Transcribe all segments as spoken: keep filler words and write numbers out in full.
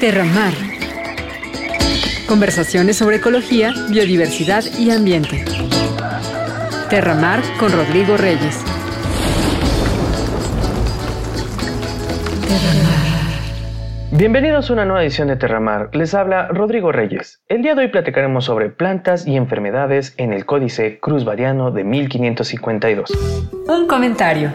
Terramar. Conversaciones sobre ecología, biodiversidad y ambiente. Terramar con Rodrigo Reyes. Bienvenidos a una nueva edición de Terramar. Les habla Rodrigo Reyes. El día de hoy platicaremos sobre plantas y enfermedades en el Códice Cruzvadiano de mil quinientos cincuenta y dos. Un comentario.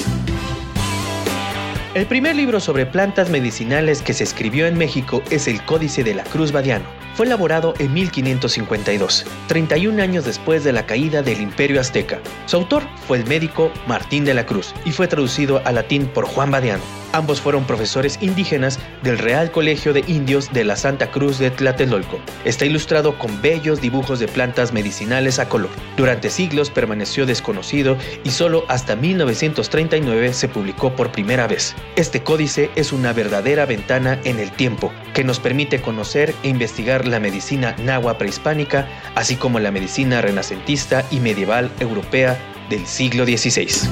El primer libro sobre plantas medicinales que se escribió en México es el Códice de la Cruzvadiano. Fue elaborado en mil quinientos cincuenta y dos, treinta y un años después de la caída del Imperio Azteca. Su autor fue el médico Martín de la Cruz y fue traducido al latín por Juan Badiano. Ambos fueron profesores indígenas del Real Colegio de Indios de la Santa Cruz de Tlatelolco. Está ilustrado con bellos dibujos de plantas medicinales a color. Durante siglos permaneció desconocido y solo hasta mil novecientos treinta y nueve se publicó por primera vez. Este códice es una verdadera ventana en el tiempo que nos permite conocer e investigar la medicina náhuatl prehispánica, así como la medicina renacentista y medieval europea del siglo dieciséis.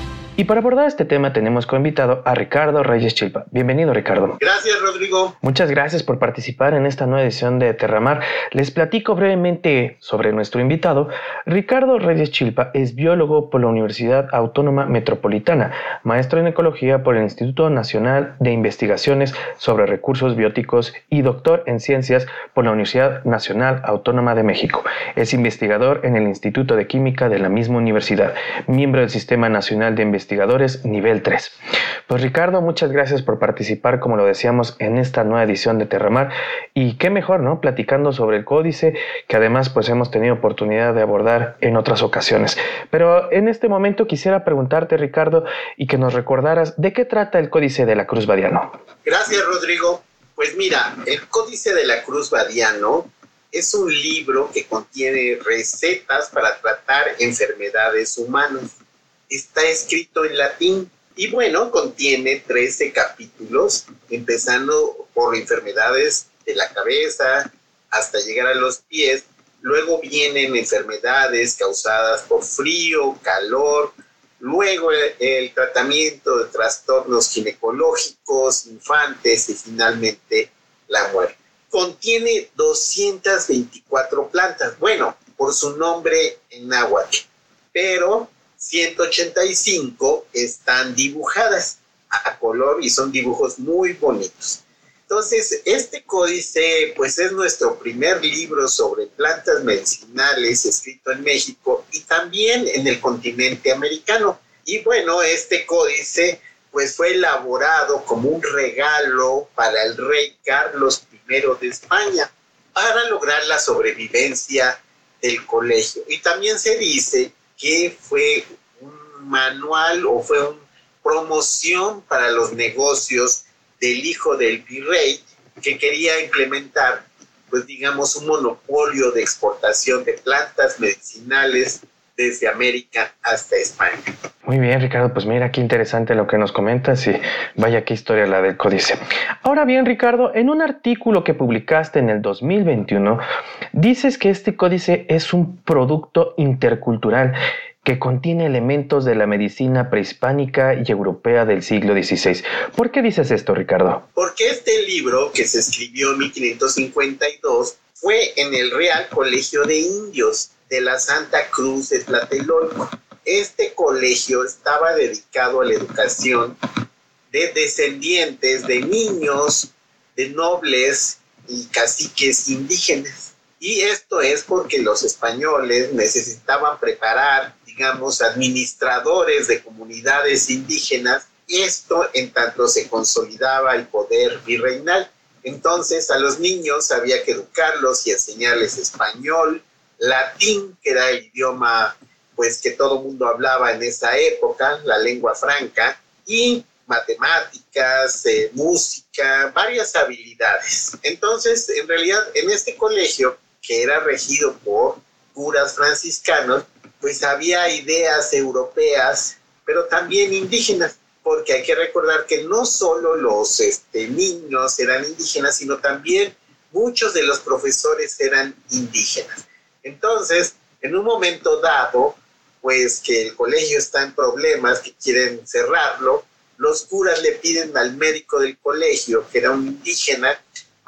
Y para abordar este tema tenemos como invitado a Ricardo Reyes Chilpa. Bienvenido, Ricardo. Gracias, Rodrigo. Muchas gracias por participar en esta nueva edición de Terramar. Les platico brevemente sobre nuestro invitado. Ricardo Reyes Chilpa es biólogo por la Universidad Autónoma Metropolitana, maestro en ecología por el Instituto Nacional de Investigaciones sobre Recursos Bióticos y doctor en ciencias por la Universidad Nacional Autónoma de México. Es investigador en el Instituto de Química de la misma universidad, miembro del Sistema Nacional de Investigación Investigadores nivel tres. Pues Ricardo, muchas gracias por participar, como lo decíamos, en esta nueva edición de Terramar. Y qué mejor, ¿no? Platicando sobre el códice, que además pues hemos tenido oportunidad de abordar en otras ocasiones. Pero en este momento quisiera preguntarte, Ricardo, y que nos recordaras de qué trata el Códice de la Cruzvadiano. Gracias, Rodrigo. Pues mira, el Códice de la Cruzvadiano es un libro que contiene recetas para tratar enfermedades humanas. Está escrito en latín y bueno, contiene trece capítulos, empezando por enfermedades de la cabeza hasta llegar a los pies. Luego vienen enfermedades causadas por frío, calor, luego el, el tratamiento de trastornos ginecológicos, infantes y finalmente la muerte. Contiene doscientas veinticuatro plantas, bueno, por su nombre en náhuatl, pero ciento ochenta y cinco están dibujadas a color y son dibujos muy bonitos. Entonces, este códice pues es nuestro primer libro sobre plantas medicinales escrito en México y también en el continente americano. Y bueno, este códice pues fue elaborado como un regalo para el rey Carlos primero de España para lograr la sobrevivencia del colegio. Y también se dice que fue un manual o fue una promoción para los negocios del hijo del virrey que quería implementar, pues digamos, un monopolio de exportación de plantas medicinales desde América hasta España. Muy bien, Ricardo, pues mira qué interesante lo que nos comentas y vaya qué historia la del códice. Ahora bien, Ricardo, en un artículo que publicaste en el dos mil veintiuno, dices que este códice es un producto intercultural que contiene elementos de la medicina prehispánica y europea del siglo dieciséis. ¿Por qué dices esto, Ricardo? Porque este libro, que se escribió en mil quinientos cincuenta y dos, fue en el Real Colegio de Indios de la Santa Cruz de Tlatelolco. Este colegio estaba dedicado a la educación de descendientes de niños, de nobles y caciques indígenas. Y esto es porque los españoles necesitaban preparar, digamos, administradores de comunidades indígenas, y esto en tanto se consolidaba el poder virreinal. Entonces a los niños había que educarlos y enseñarles español, latín, que era el idioma pues que todo mundo hablaba en esa época, la lengua franca, y matemáticas, eh, música, varias habilidades. Entonces, en realidad, en este colegio, que era regido por curas franciscanos, pues había ideas europeas, pero también indígenas, porque hay que recordar que no solo los este, niños eran indígenas, sino también muchos de los profesores eran indígenas. Entonces, en un momento dado, pues que el colegio está en problemas, que quieren cerrarlo, los curas le piden al médico del colegio, que era un indígena,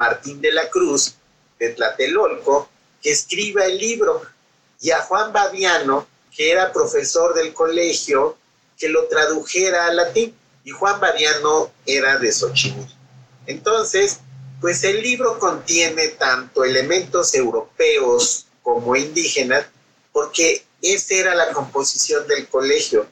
Martín de la Cruz, de Tlatelolco, que escriba el libro, y a Juan Badiano, que era profesor del colegio, que lo tradujera al latín, y Juan Badiano era de Xochimilco. Entonces, pues el libro contiene tanto elementos europeos como indígenas, porque esa era la composición del colegio,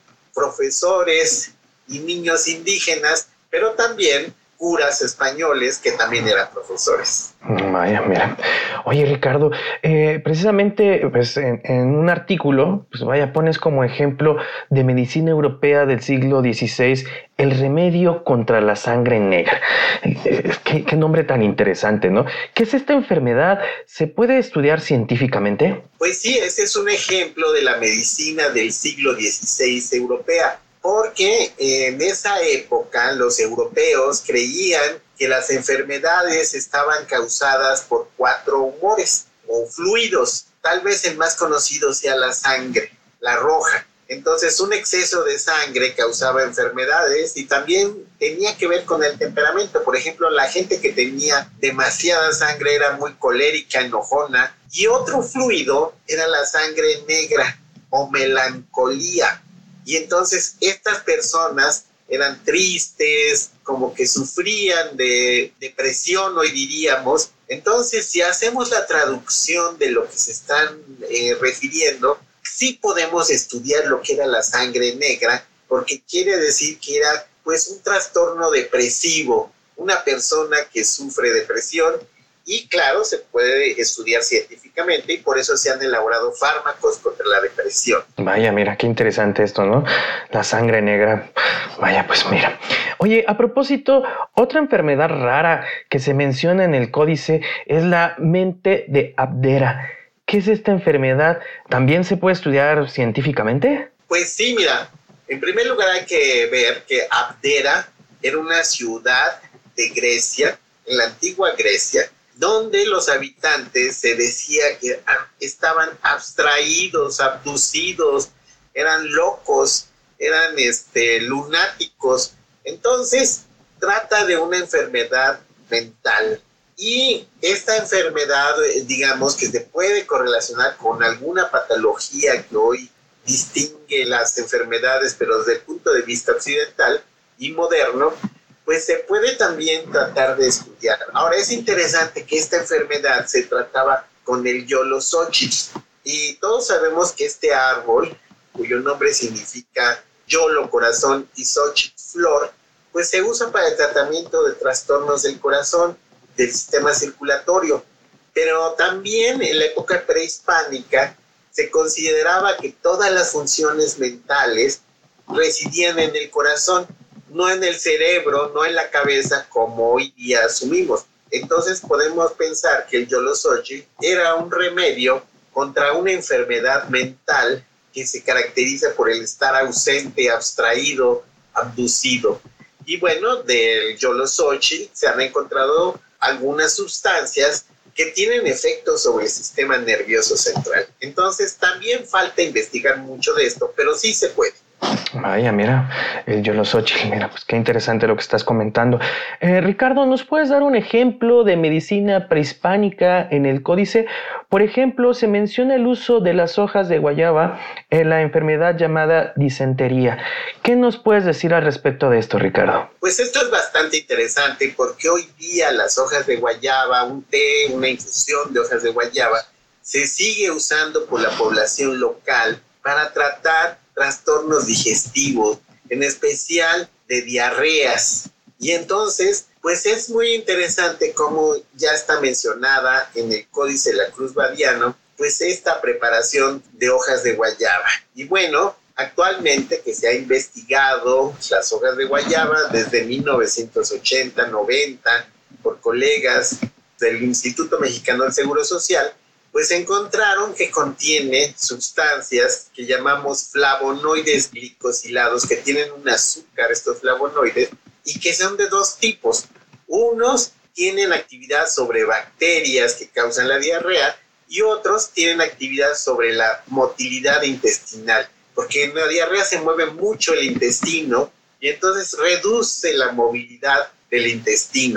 profesores y niños indígenas, pero también curas españoles que también eran profesores. Vaya, mira. Oye, Ricardo, eh, precisamente pues, en, en un artículo, pues vaya, pones como ejemplo de medicina europea del siglo dieciséis el remedio contra la sangre negra. Eh, qué, qué nombre tan interesante, ¿no? ¿Qué es esta enfermedad? ¿Se puede estudiar científicamente? Pues sí, ese es un ejemplo de la medicina del siglo dieciséis europea. Porque en esa época los europeos creían que las enfermedades estaban causadas por cuatro humores o fluidos. Tal vez el más conocido sea la sangre, la roja. Entonces un exceso de sangre causaba enfermedades y también tenía que ver con el temperamento. Por ejemplo, la gente que tenía demasiada sangre era muy colérica, enojona. Y otro fluido era la sangre negra o melancolía. Y entonces estas personas eran tristes, como que sufrían de depresión, hoy diríamos. Entonces, si hacemos la traducción de lo que se están eh, refiriendo, sí podemos estudiar lo que era la sangre negra, porque quiere decir que era pues un trastorno depresivo, una persona que sufre depresión. Y claro, se puede estudiar científicamente y por eso se han elaborado fármacos contra la depresión. Vaya, mira, qué interesante esto, ¿no? La sangre negra. Vaya, pues mira. Oye, a propósito, otra enfermedad rara que se menciona en el códice es la mente de Abdera. ¿Qué es esta enfermedad? ¿También se puede estudiar científicamente? Pues sí, mira. En primer lugar hay que ver que Abdera era una ciudad de Grecia, en la antigua Grecia, donde los habitantes se decía que estaban abstraídos, abducidos, eran locos, eran este, lunáticos. Entonces, trata de una enfermedad mental. Y esta enfermedad, digamos, que se puede correlacionar con alguna patología que hoy distingue las enfermedades, pero desde el punto de vista occidental y moderno, pues se puede también tratar de estudiar. Ahora, es interesante que esta enfermedad se trataba con el Yolosóchitl, y todos sabemos que este árbol, cuyo nombre significa Yolo, corazón, y Xochitl, flor, pues se usa para el tratamiento de trastornos del corazón, del sistema circulatorio. Pero también en la época prehispánica se consideraba que todas las funciones mentales residían en el corazón, no en el cerebro, no en la cabeza, como hoy día asumimos. Entonces podemos pensar que el Yolosóchitl era un remedio contra una enfermedad mental que se caracteriza por el estar ausente, abstraído, abducido. Y bueno, del Yolosóchitl se han encontrado algunas sustancias que tienen efectos sobre el sistema nervioso central. Entonces también falta investigar mucho de esto, pero sí se puede. Vaya, mira, el Yolosóchitl, mira, pues qué interesante lo que estás comentando. Eh, Ricardo, ¿nos puedes dar un ejemplo de medicina prehispánica en el códice? Por ejemplo, se menciona el uso de las hojas de guayaba en la enfermedad llamada disentería. ¿Qué nos puedes decir al respecto de esto, Ricardo? Pues esto es bastante interesante porque hoy día las hojas de guayaba, un té, una infusión de hojas de guayaba, se sigue usando por la población local para tratar trastornos digestivos, en especial de diarreas. Y entonces, pues es muy interesante como ya está mencionada en el Códice de la Cruz Badiano, pues esta preparación de hojas de guayaba. Y bueno, actualmente que se ha investigado las hojas de guayaba desde mil novecientos ochenta, noventa, por colegas del Instituto Mexicano del Seguro Social, pues encontraron que contiene sustancias que llamamos flavonoides glicosilados, que tienen un azúcar, estos flavonoides, y que son de dos tipos. Unos tienen actividad sobre bacterias que causan la diarrea y otros tienen actividad sobre la motilidad intestinal, porque en la diarrea se mueve mucho el intestino y entonces reduce la movilidad del intestino.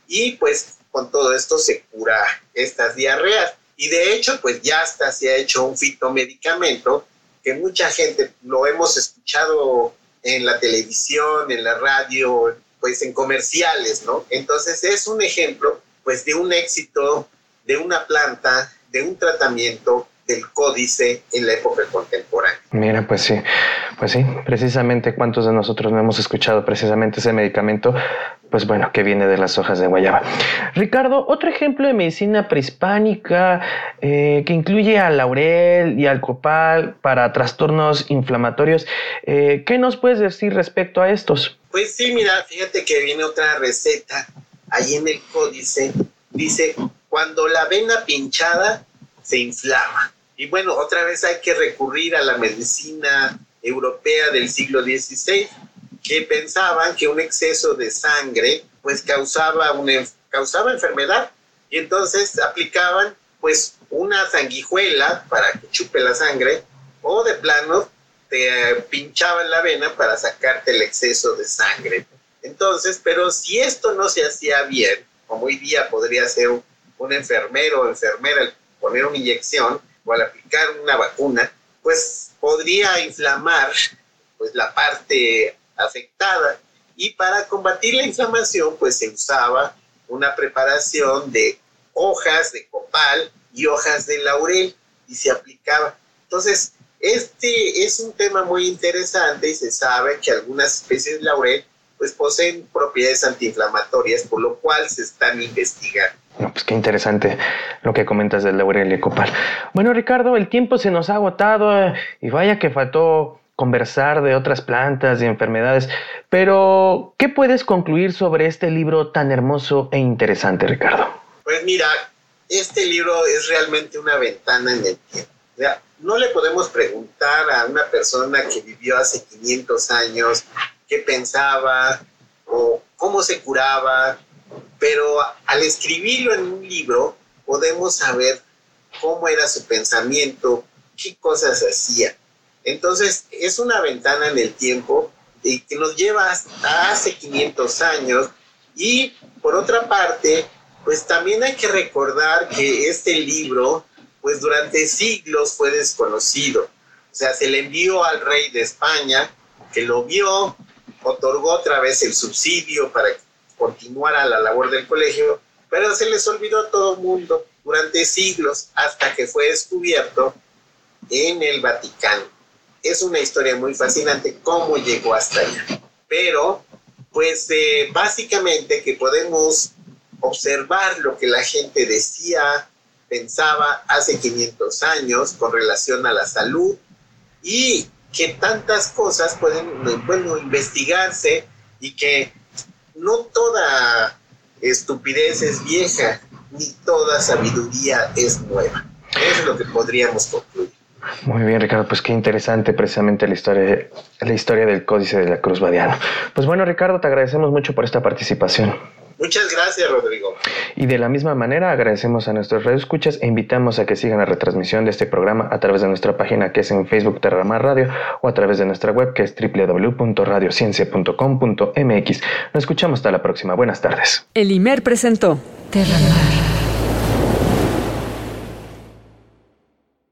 y pues con todo esto se cura estas diarreas. Y de hecho, pues ya hasta se ha hecho un fitomedicamento que mucha gente lo hemos escuchado en la televisión, en la radio, pues en comerciales, ¿no? Entonces es un ejemplo, pues, de un éxito, de una planta, de un tratamiento del códice en la época contemporánea. Mira, pues sí, pues sí, precisamente cuántos de nosotros no hemos escuchado precisamente ese medicamento, pues bueno, que viene de las hojas de guayaba. Ricardo, otro ejemplo de medicina prehispánica eh, que incluye al laurel y al copal para trastornos inflamatorios. Eh, ¿Qué nos puedes decir respecto a estos? Pues sí, mira, fíjate que viene otra receta ahí en el códice. Dice, cuando la vena pinchada se inflama. Y bueno, otra vez hay que recurrir a la medicina europea del siglo dieciséis, que pensaban que un exceso de sangre pues causaba, una, causaba enfermedad. Y entonces aplicaban pues una sanguijuela para que chupe la sangre, o de plano te pinchaban la vena para sacarte el exceso de sangre. Entonces, pero si esto no se hacía bien, como hoy día podría ser un, un enfermero o enfermera al poner una inyección o al aplicar una vacuna, pues podría inflamar pues la parte afectada, y para combatir la inflamación pues se usaba una preparación de hojas de copal y hojas de laurel y se aplicaba. Entonces este es un tema muy interesante, y se sabe que algunas especies de laurel pues poseen propiedades antiinflamatorias, por lo cual se están investigando. No, pues qué interesante lo que comentas del laurel y el copal. Bueno, Ricardo, el tiempo se nos ha agotado eh, y vaya que faltó conversar de otras plantas y enfermedades, pero ¿qué puedes concluir sobre este libro tan hermoso e interesante, Ricardo? Pues mira, este libro es realmente una ventana en el tiempo. O sea, no le podemos preguntar a una persona que vivió hace quinientos años qué pensaba o cómo se curaba, pero al escribirlo en un libro podemos saber cómo era su pensamiento, qué cosas hacía. Entonces es una ventana en el tiempo y que nos lleva hasta hace quinientos años. Y por otra parte, pues también hay que recordar que este libro pues durante siglos fue desconocido. O sea, se le envió al rey de España, que lo vio, otorgó otra vez el subsidio para que continuara la labor del colegio, pero se les olvidó a todo el mundo durante siglos hasta que fue descubierto en el Vaticano. Es una historia muy fascinante cómo llegó hasta allá. Pero, pues eh, básicamente que podemos observar lo que la gente decía, pensaba hace quinientos años con relación a la salud, y que tantas cosas pueden, bueno, investigarse, y que no toda estupidez es vieja, ni toda sabiduría es nueva. Eso es lo que podríamos concluir. Muy bien, Ricardo, pues qué interesante precisamente la historia, la historia del Códice de la Cruz Badiano. Pues bueno, Ricardo, te agradecemos mucho por esta participación. Muchas gracias, Rodrigo. Y de la misma manera agradecemos a nuestros radioescuchas e invitamos a que sigan la retransmisión de este programa a través de nuestra página, que es en Facebook Terramar Radio, o a través de nuestra web, que es doble u doble u doble u punto radiociencia punto com punto m x. Nos escuchamos hasta la próxima. Buenas tardes. El I M E R presentó Terramar.